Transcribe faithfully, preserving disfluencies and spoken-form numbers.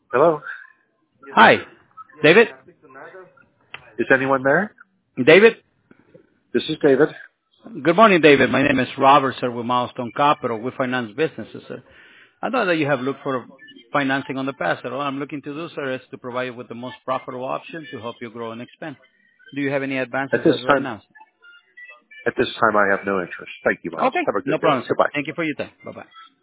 Hello? Hi, David. Is anyone there? David. This is David. Good morning, David. My name is Robert, sir, with Milestone Capital. We finance businesses, sir. I know that you have looked for financing on the past, sir. All I'm looking to do, sir, is to provide you with the most profitable option to help you grow and expand. Do you have any At advances this as right time, now, at this time, I have no interest. Thank you, sir? Miles. Okay, Have a no good day. problem, sir. Goodbye. Thank you for your time. Bye-bye.